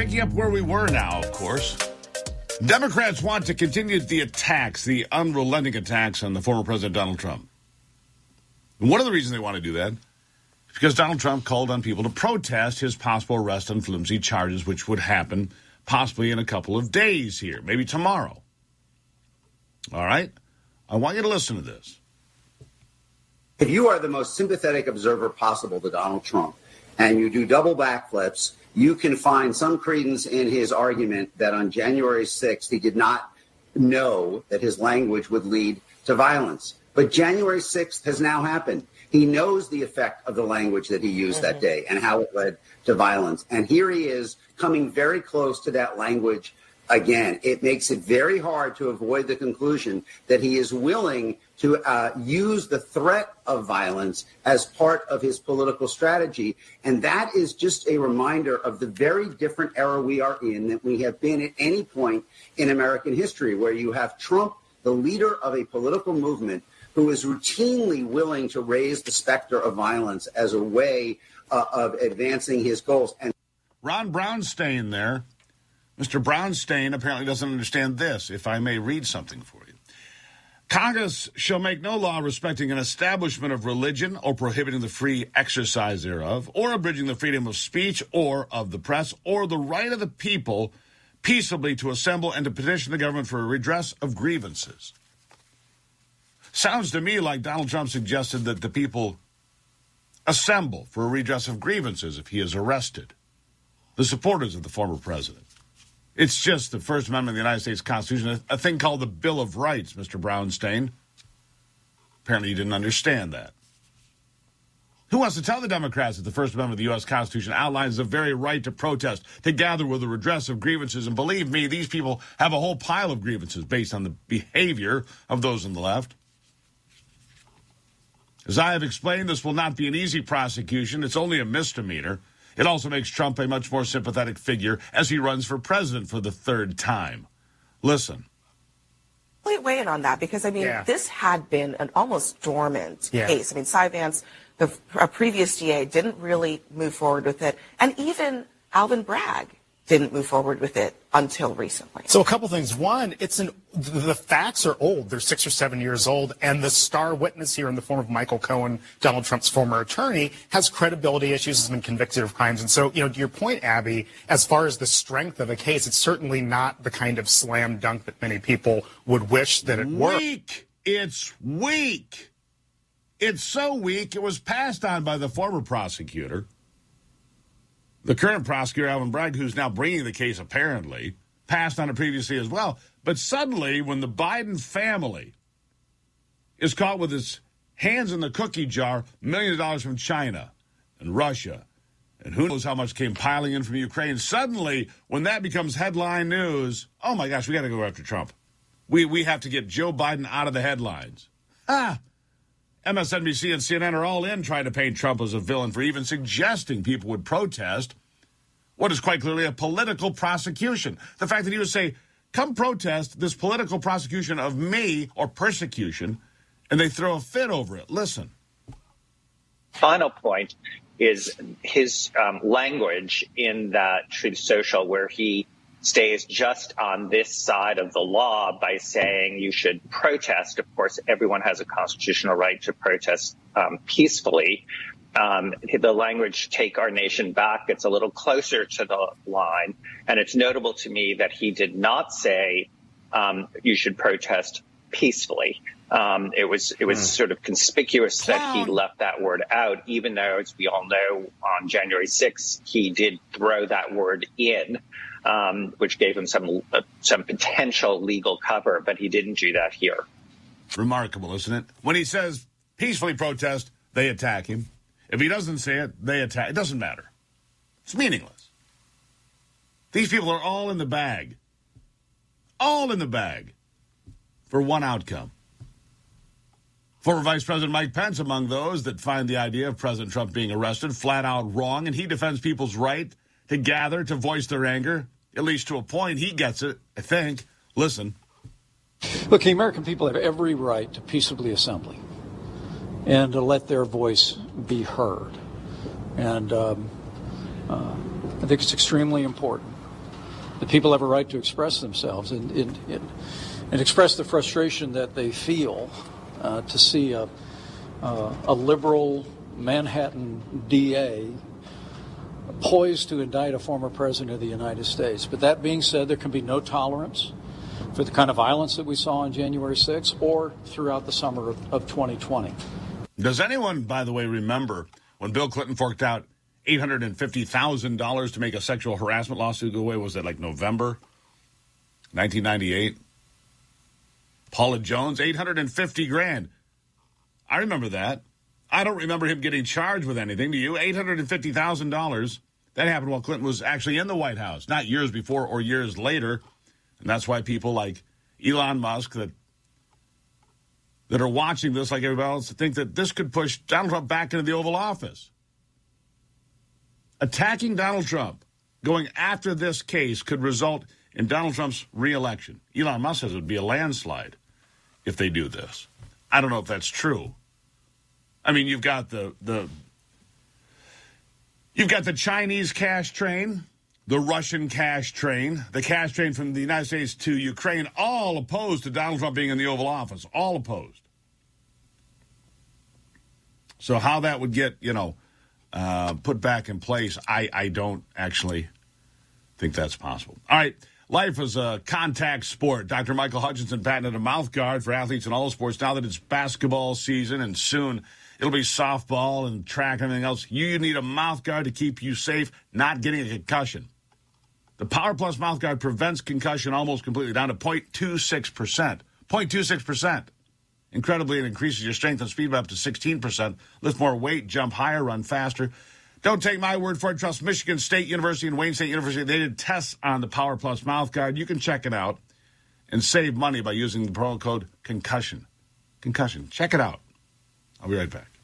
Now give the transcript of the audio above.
picking up where we were now, of course. Democrats want to continue the attacks, the unrelenting attacks on the former President Donald Trump. And one of the reasons they want to do that is because Donald Trump called on people to protest his possible arrest on flimsy charges, which would happen possibly in a couple of days here, maybe tomorrow. All right? I want you to listen to this. If you are the most sympathetic observer possible to Donald Trump and you do double backflips, you can find some credence in his argument that on January 6th, he did not know that his language would lead to violence. But January 6th has now happened. He knows the effect of the language that he used that day and how it led to violence. And here he is coming very close to that language again. It makes it very hard to avoid the conclusion that he is willing to use the threat of violence as part of his political strategy. And that is just a reminder of the very different era we are in that we have been at any point in American history, where you have Trump, the leader of a political movement, who is routinely willing to raise the specter of violence as a way of advancing his goals. And Ron Brownstein there. Mr. Brownstein apparently doesn't understand this, if I may read something for you. Congress shall make no law respecting an establishment of religion or prohibiting the free exercise thereof, or abridging the freedom of speech or of the press, or the right of the people peaceably to assemble and to petition the government for a redress of grievances. Sounds to me like Donald Trump suggested that the people assemble for a redress of grievances if he is arrested. The supporters of the former president. It's just the First Amendment of the United States Constitution, a thing called the Bill of Rights, Mr. Brownstein. Apparently you didn't understand that. Who wants to tell the Democrats that the First Amendment of the U.S. Constitution outlines the very right to protest, to gather with a redress of grievances? And believe me, these people have a whole pile of grievances based on the behavior of those on the left. As I have explained, this will not be an easy prosecution. It's only a misdemeanor. It also makes Trump a much more sympathetic figure as he runs for president for the third time. Listen. Weigh in on that, because, this had been an almost dormant case. Cy Vance, a previous DA, didn't really move forward with it. And even Alvin Bragg didn't move forward with it until recently. So a couple things. One, the facts are old. They're 6 or 7 years old. And the star witness here in the form of Michael Cohen, Donald Trump's former attorney, has credibility issues, has been convicted of crimes. And so, to your point, Abby, as far as the strength of a case, it's certainly not the kind of slam dunk that many people would wish that it were. Weak. It's weak. It's so weak, it was passed on by the former prosecutor. The current prosecutor, Alvin Bragg, who's now bringing the case, apparently, passed on it previously as well. But suddenly, when the Biden family is caught with its hands in the cookie jar, millions of dollars from China and Russia, and who knows how much came piling in from Ukraine, suddenly, when that becomes headline news, oh my gosh, we got to go after Trump. We have to get Joe Biden out of the headlines. MSNBC and CNN are all in trying to paint Trump as a villain for even suggesting people would protest what is quite clearly a political prosecution. The fact that he would say, come protest this political prosecution of me, or persecution, and they throw a fit over it. Listen. Final point is his language in that Truth Social, where he stays just on this side of the law by saying you should protest. Of course, everyone has a constitutional right to protest peacefully. The language, take our nation back, gets a little closer to the line. And it's notable to me that he did not say you should protest peacefully. It was sort of conspicuous that he left that word out, even though, as we all know, on January 6th, he did throw that word in. Which gave him some potential legal cover, but he didn't do that here. Remarkable, isn't it? When he says peacefully protest, they attack him. If he doesn't say it, they attack. It doesn't matter. It's meaningless. These people are all in the bag. All in the bag for one outcome. Former Vice President Mike Pence among those that find the idea of President Trump being arrested flat out wrong, and he defends people's right to gather, to voice their anger, at least to a point. He gets it, I think. Listen. Look, the American people have every right to peaceably assemble and to let their voice be heard. And I think it's extremely important The people have a right to express themselves and express the frustration that they feel to see a liberal Manhattan DA poised to indict a former president of the United States. But that being said, there can be no tolerance for the kind of violence that we saw on January 6th or throughout the summer of 2020. Does anyone, by the way, remember when Bill Clinton forked out $850,000 to make a sexual harassment lawsuit go away? Was that like November 1998? Paula Jones, $850,000. I remember that. I don't remember him getting charged with anything. Do you? $850,000. That happened while Clinton was actually in the White House, not years before or years later. And that's why people like Elon Musk that are watching this, like everybody else, think that this could push Donald Trump back into the Oval Office. Attacking Donald Trump, going after this case, could result in Donald Trump's reelection. Elon Musk says it would be a landslide if they do this. I don't know if that's true. I mean, you've got the Chinese cash train, the Russian cash train, the cash train from the United States to Ukraine, all opposed to Donald Trump being in the Oval Office, all opposed. So how that would get, put back in place, I don't actually think that's possible. All right, life is a contact sport. Dr. Michael Hutchinson patented a mouth guard for athletes in all sports. Now that it's basketball season and soon it'll be softball and track and everything else, you need a mouth guard to keep you safe, not getting a concussion. The Power Plus mouth guard prevents concussion almost completely, down to 0.26%. 0.26%. Incredibly, it increases your strength and speed by up to 16%. Lift more weight, jump higher, run faster. Don't take my word for it. Trust Michigan State University and Wayne State University. They did tests on the Power Plus mouth guard. You can check it out and save money by using the promo code CONCUSSION. Concussion. Check it out. I'll be right back.